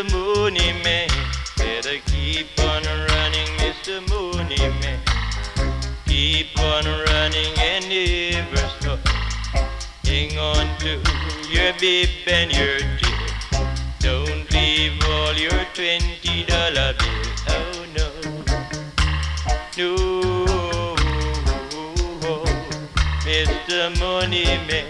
Money Man. Better keep on running, Mr. Money Man. Keep on running and never stop. Hang on to your bib and your tail. Don't leave all your $20 bill. Oh no, no, Mr. Money Man.